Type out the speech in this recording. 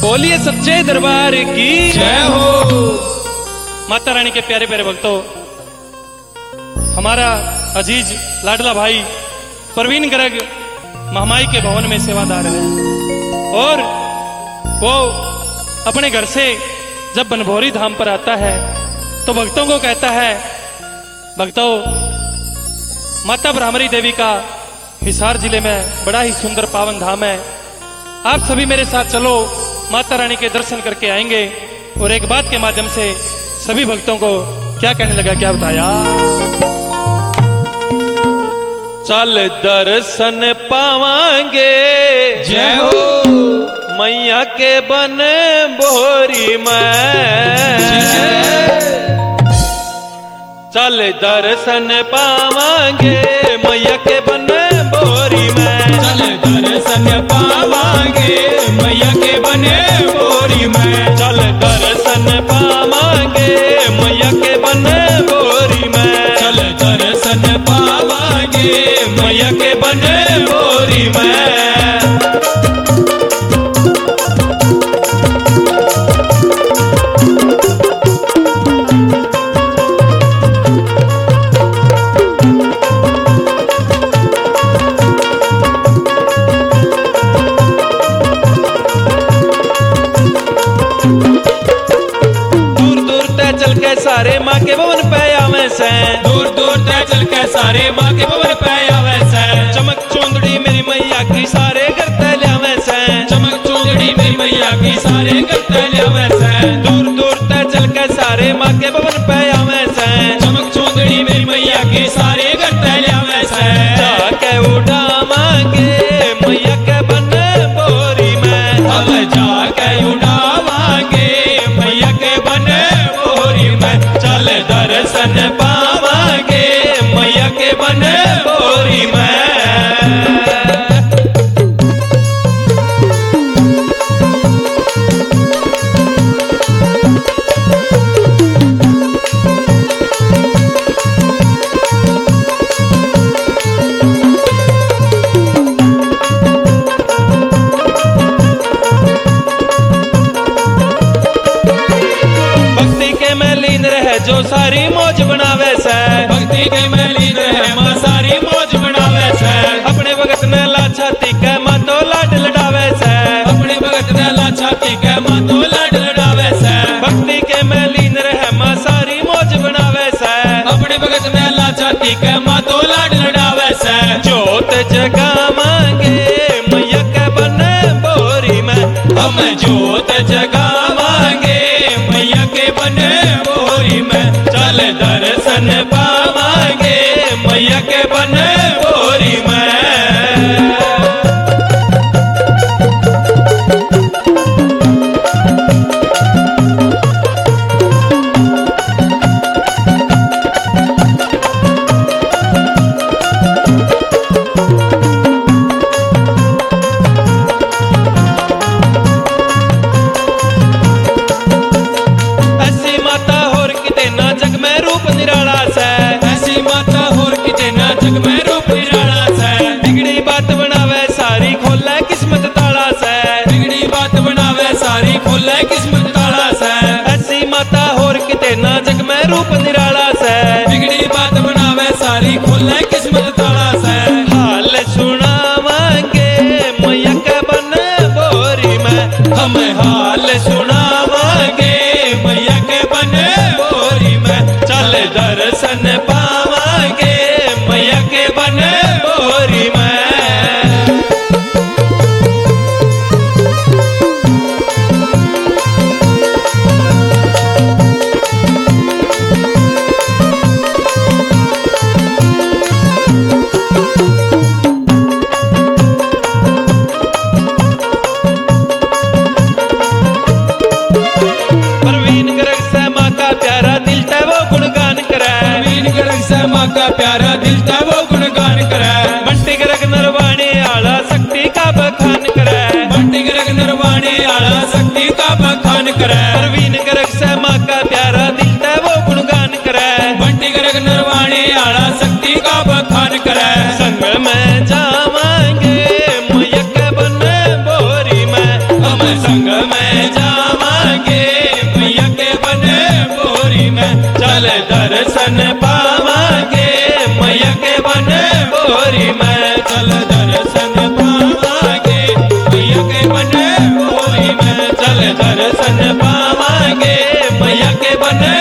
बोलिए सच्चे दरबार की जय हो। माता रानी के प्यारे प्यारे भक्तों, हमारा अजीज लाडला भाई प्रवीण गर्ग महामाई के भवन में सेवादार है और वो अपने घर से जब बनभौरी धाम पर आता है तो भक्तों को कहता है, भक्तों माता ब्राह्मणी देवी का हिसार जिले में बड़ा ही सुंदर पावन धाम है, आप सभी मेरे साथ चलो, माता रानी के दर्शन करके आएंगे। और एक बात के माध्यम से सभी भक्तों को क्या कहने लगा, क्या बताया, चल दर्शन पावांगे जय हो। मैया के बन बोरी में, चल दर्शन पावांगे मैया के बन बोरी में, चल दर्शन पावांगे मैया के बने बोरी में, चल दर्शन पावांगे मैया के बन बोरी में, चल दर्शन पावांगे मैया के बने बोरी में। सारे माँ के भवन पे आवे से, दूर दूर तक चल के सारे माँ के भवन पे आवे से, चमक चूंदड़ी मेरी मैया की सारे करते ल्यावे से, चमक चूंदड़ी मेरी मैया की सारे करते ल्यावे से, दूर दूर तक चल के सारे माँ के भवन पे आवे से, चमक चूंदड़ी मेरी मैया की सारे करते ल्यावे से, जाके उड़ावांगे मैया के बन बोरी में, हम जाके उड़ावांगे मैया के बने बोरी में, चल दर्शन पावांगे मैया के बने बोरी में। जो सारी मौज बनावे से, भक्ति के में लीन है मां सारी मौज बनावे से, अपने भगत ने लाछाती के मां तो लाड लडावे से, अपने भगत ने लाछाती के मां तो लाड लडावे से, भक्ति के में लीन रहे मां सारी मौज बनावे से, अपने भगत ने लाछाती के मां तो लाड लडावे से, जोत जगावांगे मैया के बन बोरी में, हम जोत जगावांगे मैया के बने बोरी में, चल दर्शन पावांगे मैया के बने बोरी में। किस्मत ताला से, ऐसी माता होर किते ना जग में रूप निराला से, बिगड़ी बात बनावे सारी खोले किस्मत ताला से, हाल सुनावांगे मैया के बन बोरी में, हम हाल सुनावांगे मैया के बने बोरी में, चल दर्शन पावांगे मैया के बन बोरी में। माँ का प्यारा दिल था वो गुणगान करे, बंटी गर्ग नरवाणे आला शक्ति का बखान करे, बंटी गर्ग नरवाणे आला शक्ति का बखान करे, प्रवीण गर्ग से माँ का प्यारा दिल था वो गुणगान करे, बंटी गर्ग नरवाणे आला शक्ति का बखान करे, संग में जावांगे मैया के बन बोरी में, हम संग में दर्शन पावांगे मैया के बन बोरी में चल दर्शन पावांगे मैया के बन बोरी में चल दर्शन पावांगे मैया के बन